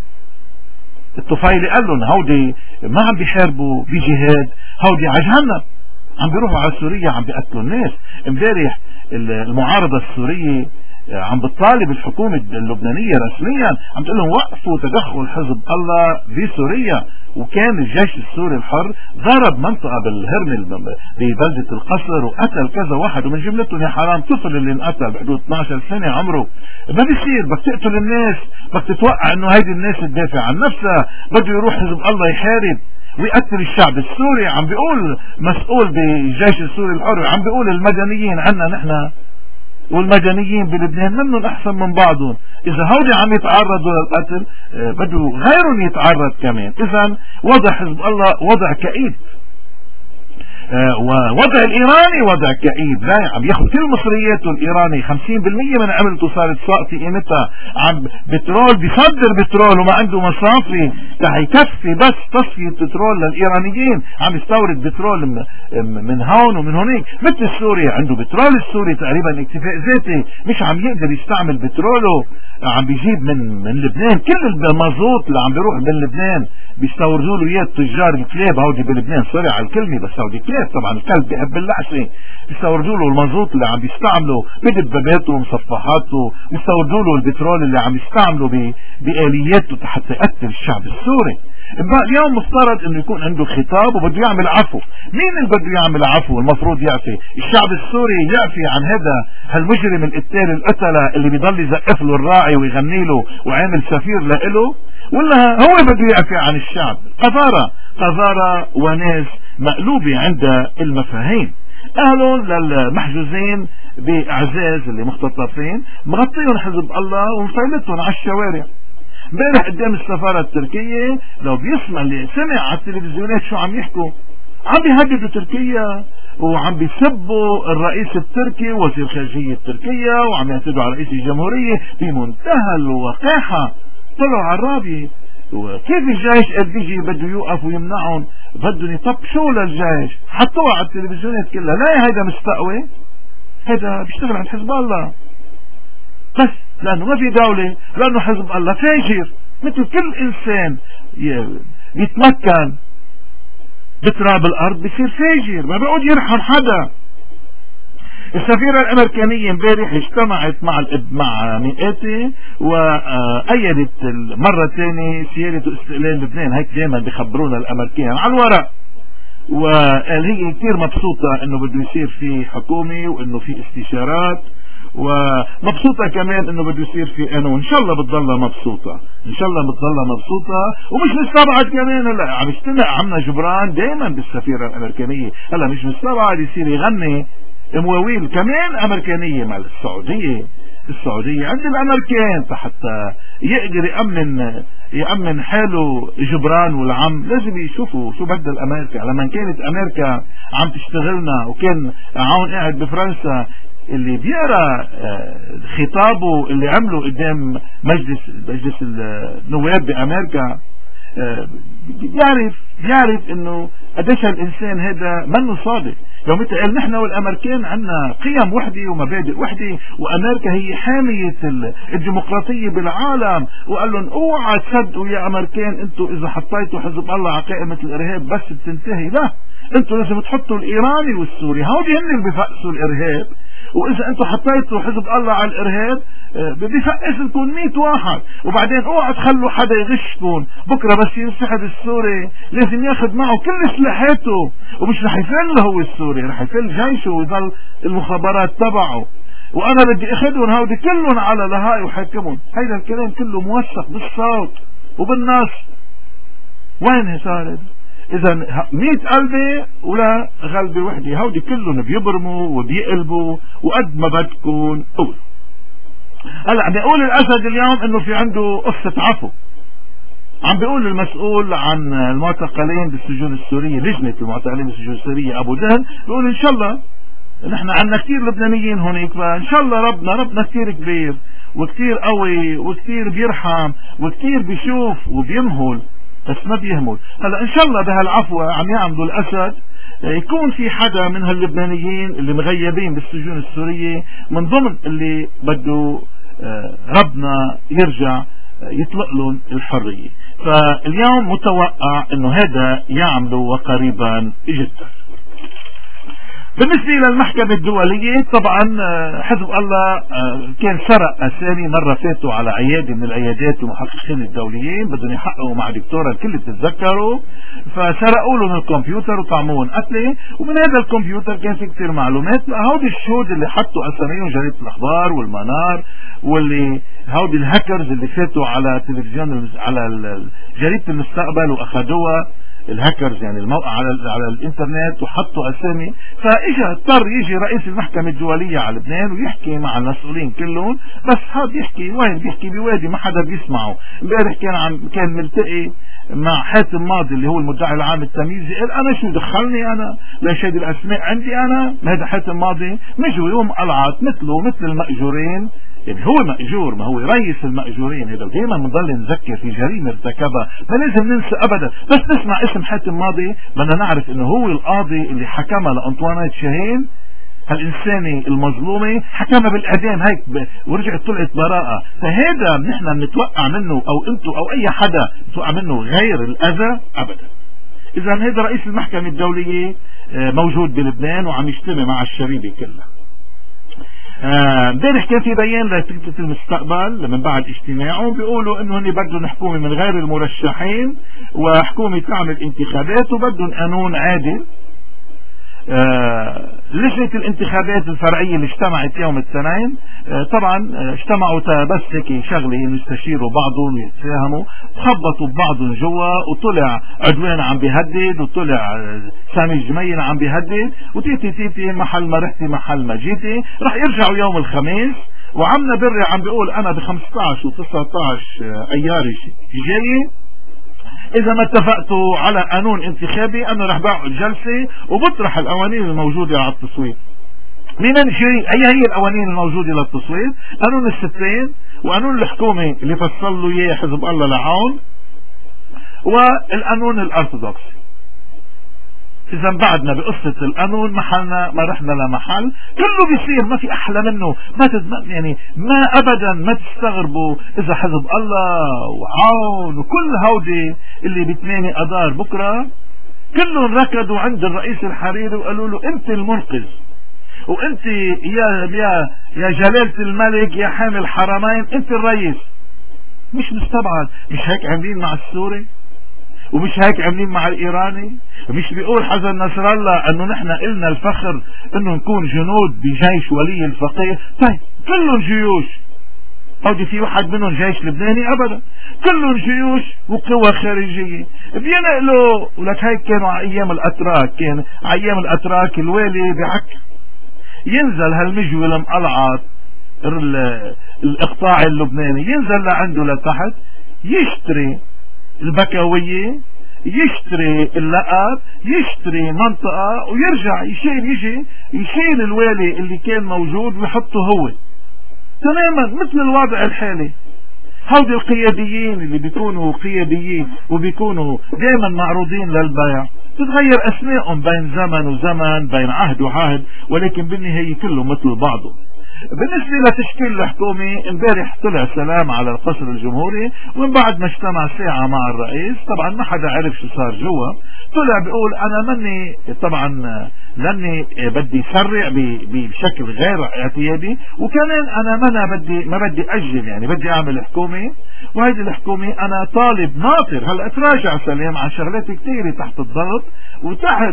الطفيلي قال لهم هودي ما عم بيحاربوا بجهاد، هودي على جهنم، عم بيروحوا على سوريا عم بيقتلوا الناس. امبارح المعارضة السورية عم بتطالب الحكومة اللبنانية رسميا، عم تقول لهم وقفوا تدخل حزب الله بسوريا. وكان الجيش السوري الحر ضرب منطقة بالهرمل ببلدة القصر وقتل كذا واحد، ومن جملتهم يا حرام طفل اللي انقتل بحدود اثنعش سنة عمره. ما بيصير، بدك تقتل الناس، بدك تتوقع انه هيدي الناس تدافع عن نفسها. بده يروح حزب الله يحارب ويقتل الشعب السوري. عم بيقول مسؤول بالجيش السوري الحر، عم بيقول المدنيين عنا نحن والمدنيين بلبنان منهم احسن من بعضهم. اذا هودي عم يتعرضوا للقتل بده غيرهم يتعرض كمان. اذا وضع حزب الله وضع كئيب، ووضع الايراني وضع كئيب. لا عم ياخذ كل مصرياته الايراني، خمسين بالمية من عملته صارت ساقطه قيمتها. عم بترول بيصدر بترول وما عنده مصافي رح يكفي بس تصفية البترول للايرانيين. عم يستورد بترول من هون ومن هونيك. مثل سوريا عنده بترول السوري تقريبا اكتفاء ذاتي، مش عم يقدر يستعمل بتروله. عم بيجيب من من لبنان كل المازوت اللي عم بيروح من لبنان بيستوردوا له اياه تجار الكلاب. هودي بلبنان سوري على الكلمه، بس هودي كلاب طبعا، الكلب بيحب اللحسه. بيستوردوا له المازوت اللي عم بيستعمله بدباباته ومصفحاته، بيستوردوا له البترول اللي عم يستعمله بآلياته حتى يقتل الشعب السوري. اليوم مفترض انه يكون عنده خطاب وبده يعمل عفو. مين اللي بده يعمل عفو؟ المفروض يعفي الشعب السوري، يعفي عن هذا هالمجرم القتال القتلة اللي بيضل يزقف له الراعي ويغني له وعامل سفير لإله، ولا هو بده يعفي عن الشعب؟ قذارة قذارة وناس مقلوبة عند المفاهيم. اهلهم للمحجوزين باعزاز اللي مختطفين مغطيهم حزب الله ومفايلتهم على الشوارع. امبارح قدام السفارة التركية لو بيسمع اللي سمع على التلفزيونات شو عم يحكوا، عم بيهددوا تركيا وعم بيسبوا الرئيس التركي وزير خارجية تركيا وعم يعتدوا على رئيس الجمهورية بمنتهى الوقاحة. طلعوا على الرابية. وكيف الجيش قال بيجي بده يوقف ويمنعهم، بدهم يطبشوا للجيش، حطوها على التلفزيونات كلها. لا هيدا مستقوي، هيدا بيشتغل عند حزب الله بس، لانه ما في دولة، لانه حزب الله فاجر مثل كل انسان يتمكن بتراب الارض بصير فاجر، ما بيقعد يرحم حدا. السفيرة الامريكانية امبارح اجتمعت مع الاب مع مئاتي وايدت مرة ثانية سيادة استقلال لبنان. هيك دائما بيخبرونا الامريكان على الورق، وقال هي كثير مبسوطة انه بده يصير في حكومة وانه في استشارات، ومبسوطة كمان انه بده يصير في قانون. ان شاء الله بتضلها مبسوطة، ان شاء الله بتضلها مبسوطة. ومش مستبعد كمان هلا عم يجتمع عمنا جبران دائما بالسفيرة الامريكانية، هلا مش مستبعد يصير يغني مواويل كمان امريكانية مع السعودية. السعودية عند الامريكان حتى يقدر يأمن يأمن حاله جبران والعم لازم يشوفوا شو بدها الامريكا. لما كانت امريكا عم تشتغلنا وكان عون قاعد بفرنسا اللي بيقرا خطابه اللي عمله قدام مجلس مجلس النواب بامريكا بيعرف بيعرف انه قديش الانسان هذا منه صادق. يوم قال نحن والامريكان عندنا قيم وحده ومبادئ وحده، وامريكا هي حاميه الديمقراطيه بالعالم، وقال لهم اوعى تصدقوا يا امريكان انتم اذا حطيتوا حزب الله على قائمه الارهاب بس بتنتهي، لا انتم لازم تحطوا الايراني والسوري، هودي هن اللي بيفقسوا الارهاب، واذا انتم حطيتوا حزب الله على الارهاب بفقس لكم مئة واحد، وبعدين اوعى تخلوا حدا يغشكم، بكره بس ينسحب السوري لازم ياخذ معه كل سلاحاته، ومش رح يفل هو السوري، رح يفل جيشه ويضل المخابرات تبعه، وانا بدي اخذهم هودي كلهم على لهاي وحاكمهم. هيدا الكلام كله موثق بالصوت وبالنص. وين صارت؟ اذا مئة قلبة ولا غلبة وحدة، هودي كلهم بيبرموا وبيقلبوا وقد ما بدكم قولوا. هلا عم بيقول الاسد اليوم انه في عنده قصة عفو. عم بيقول المسؤول عن المعتقلين بالسجون السورية، لجنة المعتقلين بالسجون السورية ابو جهل، بيقول ان شاء الله نحن عندنا كثير لبنانيين هونيك، فان شاء الله ربنا ربنا كثير كبير وكثير قوي وكثير بيرحم وكثير بيشوف وبيمهل، بس ما بيهمل. هلا ان شاء الله بهالعفو عم يعملوا الاسد يكون في حدا من هاللبنانيين اللي مغيبين بالسجون السورية من ضمن اللي بده ربنا يرجع يطلق لهم الحرية. فاليوم متوقع انه هذا يعملوا وقريبا جدا. بالنسبة للمحكمة الدولية طبعا حزب الله كان سرق اسامي مرة فاتوا على عيادة من العيادات المحققين الدوليين بدهم يحققوا مع دكتورة الكل بتتذكروا، فسرقوا لهم الكمبيوتر وطعموهم قتلة، ومن هذا الكمبيوتر كان في كثير معلومات. هودي الشهود اللي حطوا اساميهم جريدة الاخبار والمنار، واللي هودي الهاكرز اللي فاتوا على تلفزيون على جريدة المستقبل واخذوها الهاكرز يعني الموقع على على الانترنت وحطوا اسامي. فاجا اضطر يجي رئيس المحكمة الدولية على لبنان ويحكي مع المسؤولين كلهم، بس هذا بيحكي وين؟ بيحكي بوادي ما حدا بيسمعه. امبارح كان عم كان ملتقي مع حاتم ماضي اللي هو المدعي العام التمييزي، قال انا شو دخلني انا ليش هذه الاسماء عندي انا؟ هذا حاتم ماضي مجوا يوم قلعت مثله مثل المأجورين، يعني هو مأجور، ما هو رئيس المأجورين. هذا دائما بنضل نذكر في جريمة ارتكبها، ما لازم ننسى ابدا. بس نسمع اسم حاتم ماضي بدنا نعرف انه هو القاضي اللي حكمها لأنطوانيت شاهين هالإنسانة المظلومة، حكمها بالإعدام هيك ب... ورجعت طلعت براءة. فهذا نحن بنتوقع منه او انتو او اي حدا بنتوقع منه غير الأذى ابدا. اذا هذا رئيس المحكمة الدولية موجود بلبنان وعم يجتمع مع الشريبة كلها. امبارح آه كان في بيان لجنة المستقبل من بعد اجتماعهم بيقولوا انه هن بدهم حكومة من غير المرشحين وحكومة تعمل انتخابات وبدهم قانون عادل. آه لجنة الانتخابات الفرعية اللي اجتمعت يوم الاثنين آه طبعا اجتمعوا بس هيك شغله يستشيروا بعضهم ويتفاهموا، خبطوا ببعضهم جوا، وطلع عدوان عم بيهدد، وطلع آه سامي الجميل عم بيهدد، وتيتي تيتي محل ما رحتي محل ما جيتي. رح يرجعوا يوم الخميس، وعمنا بري عم بيقول انا ب خمسطعش و تسعطعش ايار جاي اذا ما اتفقتوا على قانون انتخابي انا رح بقعد جلسة وبطرح القوانين الموجودة على التصويت. مين نشري اي هي القوانين الموجودة للتصويت؟ قانون الستين، وقانون الحكومة اللي فصل له اياه حزب الله لعون، والقانون الارثوذكسي. اذا بعدنا بقصة القانون محلنا ما رحنا لمحل، كله بيصير ما في احلى منه. ما تزم يعني ما ابدا ما تستغربوا اذا حزب الله وعون وكل هودي اللي بثمانية اذار بكرة كلهم ركضوا عند الرئيس الحريري وقالوا له انت المنقذ، وانت يا يا يا جلالة الملك يا حامل الحرمين انت الرئيس. مش مستبعد. مش هيك عاملين مع السوري، ومش هيك عاملين مع الايراني. مش بيقول حسن نصر الله انه نحن النا الفخر انه نكون جنود بجيش ولي الفقيه. طيب كلهم جيوش، هودي في واحد منهم جيش لبناني؟ ابدا، كلهم جيوش وقوى خارجيه بينقلوا. ولك هيك كانوا على ايام الاتراك، كان على ايام الاتراك الوالي بعك ينزل هالمجوي المقلعات الاقطاع اللبناني، ينزل لعنده لتحت يشتري البكوية، يشتري اللقب، يشتري منطقة، ويرجع يشيل يجي يشيل الوالي اللي كان موجود ويحطه هو تماما مثل الوضع الحالي. هودي القياديين اللي بيكونوا قياديين وبيكونوا دائما معروضين للبيع، تتغير اسمائهم بين زمن وزمن، بين عهد وعهد، ولكن بالنهاية كله مثل بعضه. بالنسبة لتشكيل الحكومة، امبارح طلع سلام على القصر الجمهوري، ومن بعد ما اجتمع ساعة مع الرئيس طبعا ما حدا عرف شو صار جوا. طلع بيقول انا مني طبعا لاني بدي سرع بشكل غير اعتيادي، وكمان انا ما بدي ما بدي اجل، يعني بدي اعمل حكومة، وهيدي الحكومة انا طالب ناطر. هلا تراجع سلام على شغلات كثيرة تحت الضغط وتحت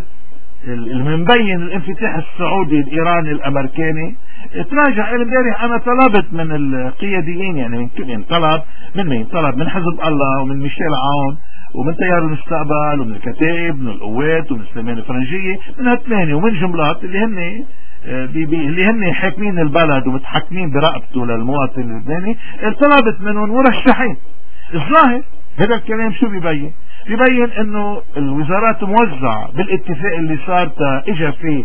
المبين الانفتاح السعودي الايراني الامريكاني. تراجع امبارح انا طلبت من القياديين، يعني من كل طلب من مين؟ طلب من حزب الله ومن ميشيل عون ومن تيار المستقبل ومن الكتائب من القوات ومن السلمان الفرنجية، من هالثمانية ومن جملات اللي هن بي بي اللي هن حاكمين البلد ومتحكمين برقبته للمواطن اللبناني. طلبت منهم مرشحين. الظاهر هذا الكلام شو بيبين؟ بيبين انه الوزارات موزعة بالاتفاق اللي صار اجى فيه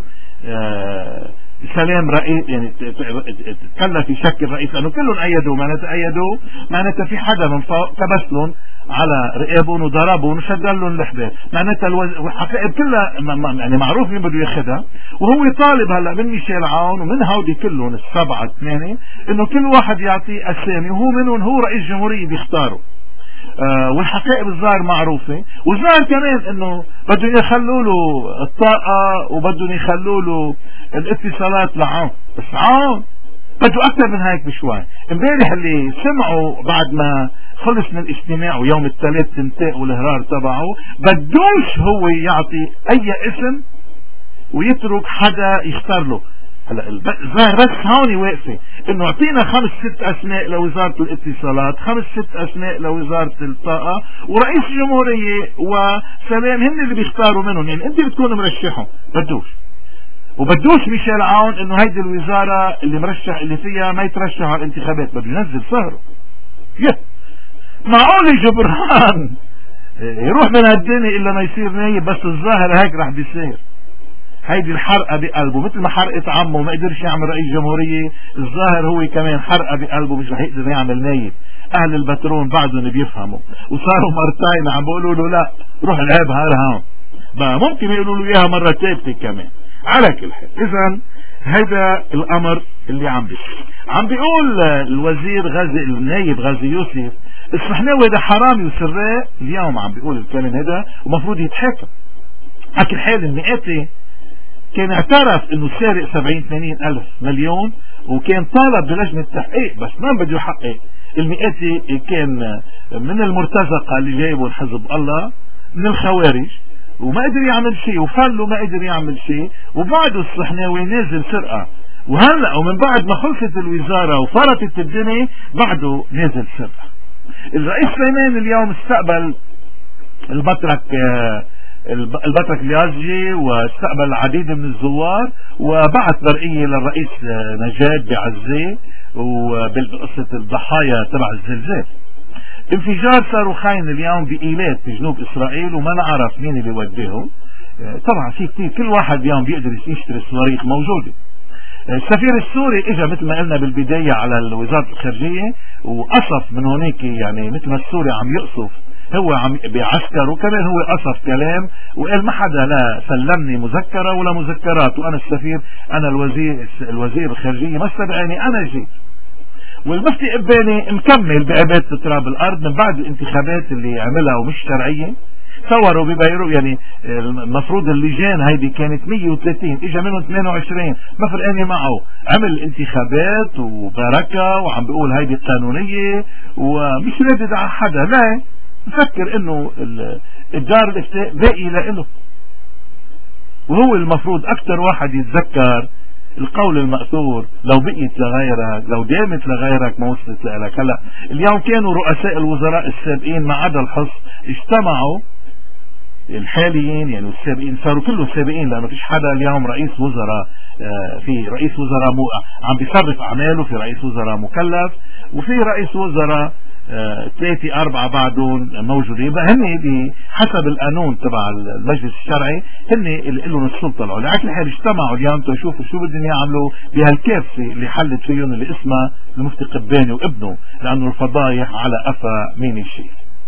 آه سلام رئيس، يعني تكلف يشكل رئيس، لانه كلهم ايدوا، معناتها ايدوا معناتها في حدا من فوق كبس لهم على رقابهم وضربهم وشدل لهم الحبال، معناتها الحقائب كلها يعني معروف مين بده ياخذها. وهو طالب هلا من ميشيل عون ومن هودي كلهم السبعه الثمانيه انه كل واحد يعطيه اسامي، وهو منهم هو رئيس جمهوريه بيختاره. آه والحقائب الظاهر معروفة، والظاهر كمان انه بدهم يخلوا له الطاقة وبدهم يخلوا له الاتصالات لعون، بس عون بده اكثر من هيك بشوي. امبارح اللي سمعوا بعد ما خلص من الاجتماع ويوم الثلاث تنتهي والهرار تبعه، بدوش هو يعطي اي اسم ويترك حدا يختار له. هلا الظاهر بس هون واقفه انه اعطينا خمس ست اسماء لوزاره الاتصالات، خمس ست اسماء لوزاره الطاقه، ورئيس الجمهوريه وسلام هن اللي بيختاروا منهم، يعني انت بتكون مرشحهم. بدوش وبدوش ميشيل عون انه هيدي الوزاره اللي مرشح اللي فيها ما يترشح على الانتخابات، بده ينزل صهره. معقول جبران يروح من هالدنيا الا ما يصير نايب؟ بس الظاهر هيك رح بيصير. هيدي الحرقة بقلبه مثل ما حرقت عمه ما قدرش يعمل رئيس جمهورية، الظاهر هو كمان حرقة بقلبه مش رح يقدر يعمل نايب. اهل البترون بعدهم بيفهموا وصاروا مرتين عم بيقولوا له لا روح العبها هون، بقى ممكن يقولوا له اياها مرة ثالثة كمان. على كل حال اذا هيدا الامر اللي عم بيصير. عم بيقول الوزير غازي النايب غازي يوسف الصحناوي ده حرامي وسراق، اليوم عم بيقول الكلام هذا ومفروض يتحاكم. على كل حال المئاتي كان اعترف انه سارق سبعين ثمانين الف مليون، وكان طالب بلجنة تحقيق بس ما بده يحقق. المئاتي كان من المرتزقة اللي جايبه الحزب الله من الخوارج وما قدر يعمل شيء، وفل وما قدر يعمل شيء، وبعده الصحناوي نازل سرقة، وهلا ومن بعد ما خلصت الوزارة وفرطت الدنيا بعده نازل سرقة. الرئيس سليمان اليوم استقبل البطرك البطرك اليازجي واستقبل العديد من الزوار، وبعث برقية للرئيس نجاد بعزة وبقصة الضحايا تبع الزلزال. انفجار صاروخين اليوم بإيلات في جنوب إسرائيل وما نعرف مين اللي وديهم. طبعا في كتير، كل واحد اليوم بيقدر يشتري الصواريخ موجودة. السفير السوري اجى مثل ما قلنا بالبداية على وزارة الخارجية وقصف من هونيك، يعني مثل ما السوري عم يقصف هو عم بعسكر، وكمان هو قصف كلام وقال ما حدا لا سلمني مذكرة ولا مذكرات، وانا السفير انا الوزير الوزير الخارجية ما استدعاني انا جيت. والمفتي قباني مكمل بعبادة تراب الارض من بعد الانتخابات اللي عملها ومش شرعية، ثوروا ببيروت، يعني المفروض اللجان هيدي كانت مية وثلاثين، اجى منهم اثنين وعشرين ما فرقاني معه، عمل انتخابات وبركة وعم بيقول هيدي قانونية ومش رادد على حدا، لا بفكر انه الدار الافتاء باقي لإله، وهو المفروض اكثر واحد يتذكر القول المأثور لو بقيت لغيرك، لو دامت لغيرك ما وصلت لك. هلا اليوم كانوا رؤساء الوزراء السابقين ما عدا الحص اجتمعوا، الحاليين يعني السابقين صاروا كلهم سابقين لانه فيش حدا اليوم رئيس وزراء، في رئيس وزراء مو عم بيصرف اعماله، في رئيس وزراء مكلف، وفي رئيس وزراء ثلاثة أربعة بعدهم موجودين، هن حسب القانون تبع المجلس الشرعي هن اللي لهم السلطة العليا. على كل حال اجتمعوا اليوم تشوفوا شو بدهم يعملوا بهالكارثة اللي حلت فيهم اللي اسمها المفتي قباني وابنه، لأنه الفضايح على قفا مين الشيء.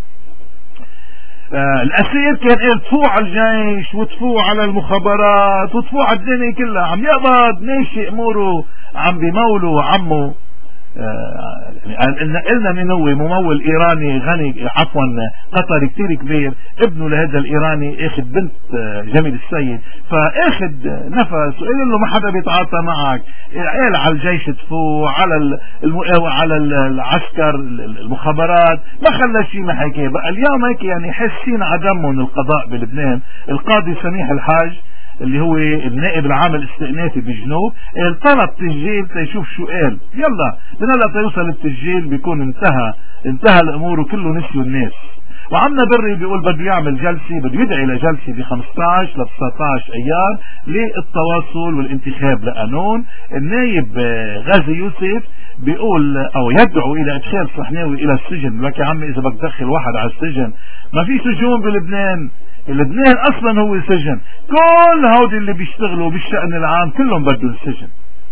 آه الأسير كان قال تفوع على الجيش وتفوع على المخابرات وتفوع على الدنيا كلها، عم يقبض ماشي أموره، عم بموله عمه. آه يعني قلنا من هو ممول ايراني غني، عفوا قطري كتير كبير، ابنه لهذا الايراني اخذ بنت جميل السيد، فاخذ نفس وقال له ما حدا بيتعاطى معك، قال على الجيش تفو، على المقاومة، على العسكر المخابرات، ما خلى شيء ما حكي. بقى اليوم هيك يعني حاسين عدمهم القضاء بلبنان. القاضي سميح الحاج اللي هو النائب العام الاستئنافي بالجنوب طلب تسجيل تيشوف شو قال، يلا من هلا تيوصل التسجيل بيكون انتهى انتهى الامور وكله نسيوا الناس. وعمنا بري بيقول بده يعمل جلسه، بده يدعي لجلسه ب خمسطعش ل تسعطعش ايار للتواصل والانتخاب لقانون. النايب غازي يوسف بيقول او يدعو الى ادخال صحناوي الى السجن. لك يا عمي اذا بدك تدخل واحد على السجن، ما في سجون بلبنان، لبنان اصلا هو سجن، كل هودي اللي بيشتغلوا بالشأن العام كلهم بدهم السجن.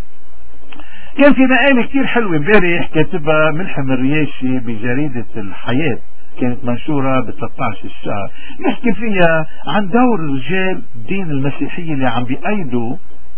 كان في نقالة كتير حلوة امبارح كاتبها ملحم الرياشي بجريدة الحياة، كانت منشورة ب ثلاثطعش الشهر، نحكي فيها عن دور رجال الدين المسيحية اللي عم بيأيدوا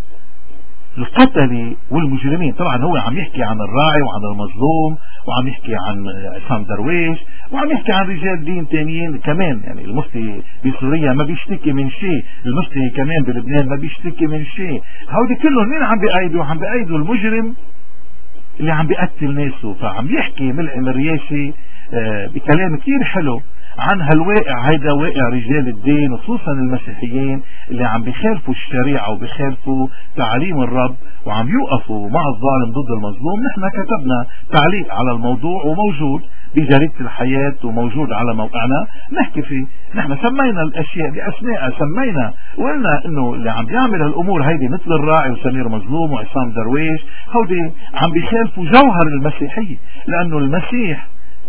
القتلة والمجرمين. طبعا هو عم يحكي عن الراعي وعن المظلوم، وعم يحكي عن عصام درويش، وعم يحكي عن رجال دين تانيين كمان. يعني المفتي بسوريا ما بيشتكي من شيء، المفتي كمان بلبنان ما بيشتكي من شيء. هودي كلهم مين عم بيأيدوا؟ عم بيأيدوا المجرم اللي عم بيقتل ناسه. فعم يحكي ملحم الرياشي آه بكلام كتير حلو عن هالواقع، هيدا واقع رجال الدين وخصوصا المسيحيين اللي عم بيخالفوا الشريعة وبيخالفوا تعاليم الرب وعم يوقفوا مع الظالم ضد المظلوم. نحن كتبنا تعليق على الموضوع وموجود بجريدة الحياة وموجود على موقعنا، نحكي فيه. نحن سمينا الاشياء باسماء، سمينا وقلنا انه اللي عم بيعمل هالامور هيدي مثل الراعي وسمير مظلوم وعصام درويش، هودي عم بيخالفوا جوهر المسيحية، لانه المسيح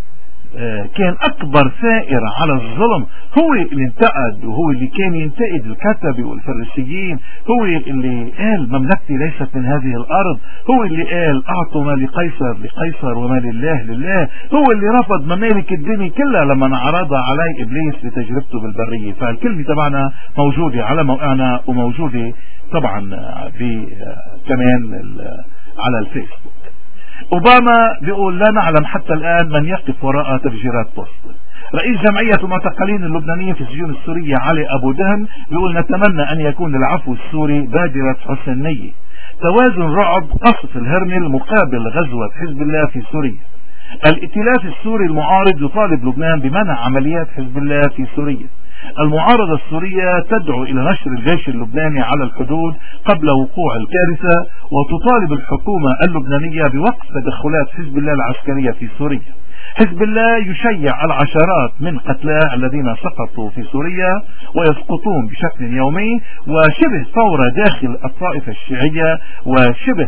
كان اكبر ثائر على الظلم، هو اللي انتقد وهو اللي كان ينتقد الكتبة والفريسيين، هو اللي قال مملكتي ليست من هذه الارض، هو اللي قال اعطوا ما لقيصر لقيصر وما لله لله، هو اللي رفض ممالك الدنيا كلها لما عرضها عليه ابليس لتجربته بالبرية. فالكلمة تبعنا موجودة على موقعنا وموجودة طبعا كمان على الفيسبوك. اوباما بيقول لا نعلم حتى الان من يقف وراء تفجيرات بوسط. رئيس جمعية المعتقلين اللبنانية في السجون السورية علي ابو دهن بيقول نتمنى ان يكون العفو السوري بادرة حسن نية. توازن رعب قصف الهرمل مقابل غزوة حزب الله في سوريا. الائتلاف السوري المعارض يطالب لبنان بمنع عمليات حزب الله في سوريا. المعارضة السورية تدعو إلى نشر الجيش اللبناني على الحدود قبل وقوع الكارثة، وتطالب الحكومة اللبنانية بوقف تدخلات حزب الله العسكرية في سوريا. حزب الله يشيع العشرات من قتلاه الذين سقطوا في سوريا ويسقطون بشكل يومي، وشبه ثورة داخل الطائفة الشيعية، وشبه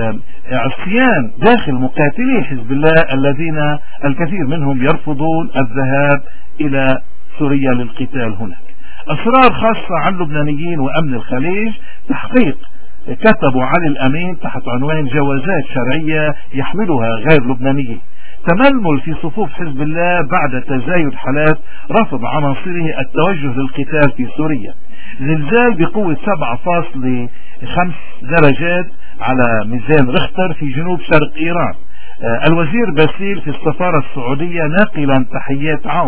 عصيان داخل مقاتلي حزب الله الذين الكثير منهم يرفضون الذهاب إلى سوريا للقتال هناك. أسرار خاصة عن لبنانيين وأمن الخليج، تحقيق كتبوا علي الأمين تحت عنوان جوازات شرعية يحملها غير لبنانيين. تململ في صفوف حزب الله بعد تزايد حالات رفض عناصره التوجه للقتال في سوريا. زلزال بقوة سبعة فاصلة خمس درجات على ميزان ريختر في جنوب شرق إيران. الوزير باسيل في السفارة السعودية ناقلا تحيات عون.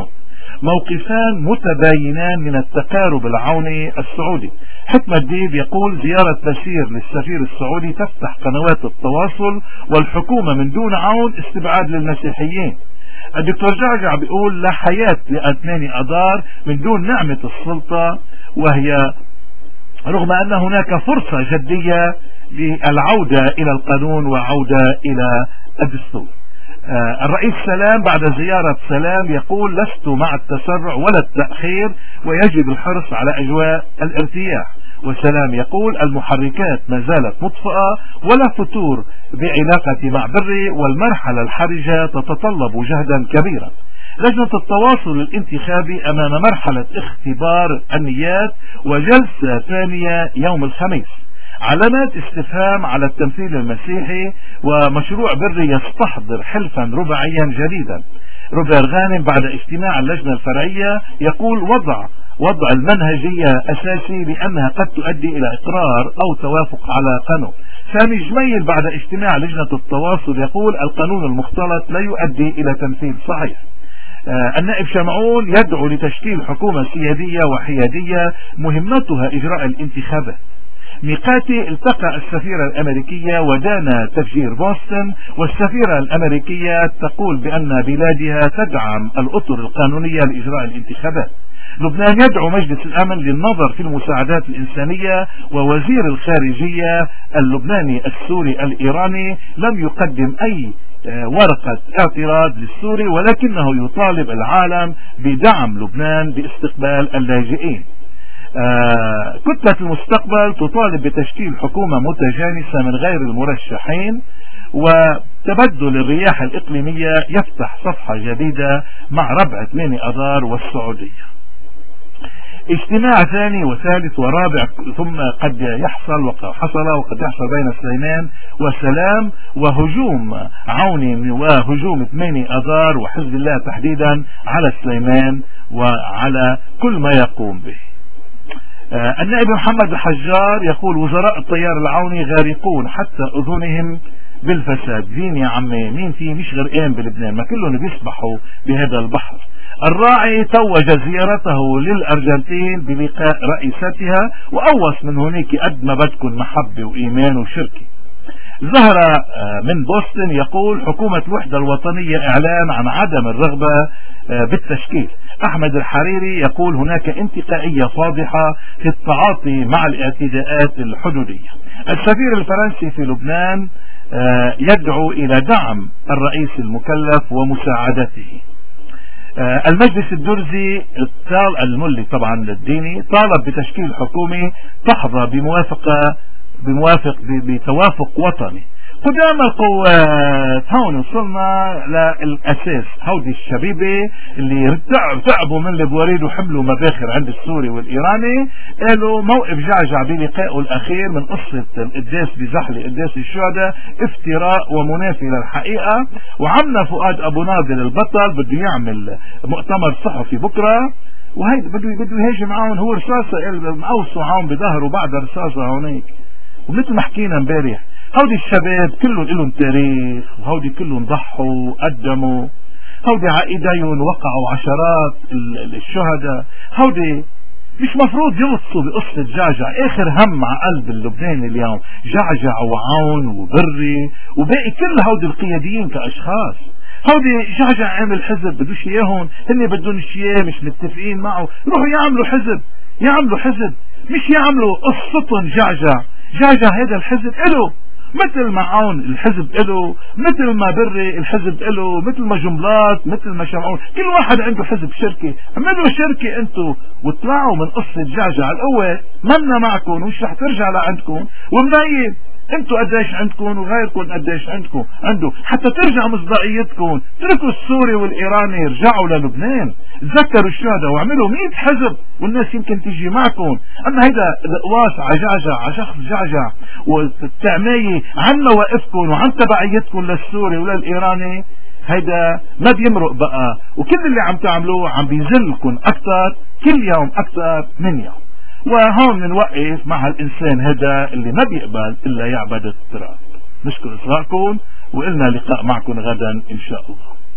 موقفان متباينان من التقارب العوني السعودي. حكمة ديب يقول زيارة بشير للسفير السعودي تفتح قنوات التواصل، والحكومة من دون عون استبعاد للمسيحيين. الدكتور جعجع بيقول لا حياة لأثنين أدار من دون نعمة السلطة، وهي رغم أن هناك فرصة جدية للعودة إلى القانون وعودة إلى الدستور. آه الرئيس سلام بعد زيارة سلام يقول لست مع التسرع ولا التأخير، ويجب الحرص على أجواء الارتياح. وسلام يقول المحركات ما زالت مطفئة ولا فتور بعلاقة مع بري، والمرحلة الحرجة تتطلب جهدا كبيرا. لجنة التواصل الانتخابي أمام مرحلة اختبار النيات وجلسة ثانية يوم الخميس. علامات استفهام على التمثيل المسيحي، ومشروع بري يستحضر حلفا رباعيا جديدا. روبير غانم بعد اجتماع اللجنة الفرعية يقول وضع وضع المنهجية أساسي لأنها قد تؤدي إلى إقرار أو توافق على قانون. سامي جميل بعد اجتماع لجنة التواصل يقول القانون المختلط لا يؤدي إلى تمثيل صحيح. آه النائب شمعون يدعو لتشكيل حكومة سيادية وحيادية مهمتها إجراء الانتخابات. ميقاتي التقى السفيرة الأمريكية ودان تفجير بوسطن، والسفيرة الأمريكية تقول بأن بلادها تدعم الأطر القانونية لإجراء الانتخابات. لبنان يدعو مجلس الأمن للنظر في المساعدات الإنسانية، ووزير الخارجية اللبناني السوري الإيراني لم يقدم أي ورقة اعتراض للسوري، ولكنه يطالب العالم بدعم لبنان باستقبال اللاجئين. آه كتلة المستقبل تطالب بتشكيل حكومة متجانسة من غير المرشحين، وتبدل الرياح الإقليمية يفتح صفحة جديدة مع ربع ثمانية أذار والسعودية. اجتماع ثاني وثالث ورابع ثم قد يحصل وقد حصل وقد يحصل بين سليمان وسلام، وهجوم عوني وهجوم ثمانية أذار وحزب الله تحديدا على سليمان وعلى كل ما يقوم به. آه النائب محمد الحجار يقول وزراء التيار العوني غارقون حتى أذنهم بالفساد. زين يا عمي، مين في مش غرقان بلبنان؟ ما كلهم بيسبحوا بهذا البحر. الراعي توج زيارته للأرجنتين بلقاء رئيستها، وأوص من هناك قد ما بدكم محبة وإيمان وشركة. زهرة من بوسطن يقول حكومة الوحدة الوطنية إعلان عن عدم الرغبة بالتشكيل. أحمد الحريري يقول هناك انتقائية فاضحة في التعاطي مع الاعتداءات الحدودية. السفير الفرنسي في لبنان يدعو إلى دعم الرئيس المكلف ومساعدته. المجلس الدرزي الملي طبعا الديني طالب بتشكيل حكومة تحظى بموافقة بموافق بتوافق وطني. قدام القوات هون وصلنا للأساس. هودي الشبيبة اللي تعبوا من البوريد وحملوا مباخر عند السوري والإيراني قالوا موقف جعجع بلقائه الأخير من قصة القداس بزحلة قداس الشهداء افتراء ومنافي للحقيقة. وعمنا فؤاد أبو ناضل البطل بده يعمل مؤتمر صحفي بكرة، وهي بده بده يهاجم معهم. هو رصاصة مقوصوا معهم بظهره بعد رصاصة هونيك. ومثل ما حكينا امبارح هودي الشباب كلهم لهم تاريخ، وهودي كلهم ضحوا قدموا، هودي عائديهم وقعوا عشرات الشهداء. هودي مش مفروض يغطسوا بقصة جعجع. اخر هم على قلب اللبناني اليوم جعجع وعون وبري وباقي كل هودي القياديين كاشخاص. هودي جعجع عامل حزب بدوش اياهم، هن بدون اياه، مش متفقين معه، يروحوا يعملوا حزب يعملوا حزب مش يعملوا قصتهم. جعجع جعجع هذا الحزب إله مثل ما عون الحزب إله، مثل ما بري الحزب إله، مثل ما جملات، مثل ما شمعون، كل واحد عنده حزب شركة. عملوا شركة انتو واطلعوا من قصة جعجع. القوة منا معكم ومش رح ترجع لعندكم، ومبين انتو قديش عندكم وغيركم قديش عندكم عنده حتى ترجع مصداقيتكم. تركوا السوري والإيراني، رجعوا للبنان، تذكروا الشهداء واعملوا مئة حزب والناس يمكن تيجي معكم. اما هيدا القواس على جعجع على شخص جعجع والتعمية عن مواقفكم وعن تبعيتكم للسوري وللإيراني، هيدا ما بيمرق بقى. وكل اللي عم تعملوه عم بيذلكم اكثر كل يوم اكثر من يوم. وهون بنوقف مع الانسان هذا اللي ما بيقبل الا يعبد التراب. نشكر اصغائكم، وإلنا لقاء معكم غدا ان شاء الله.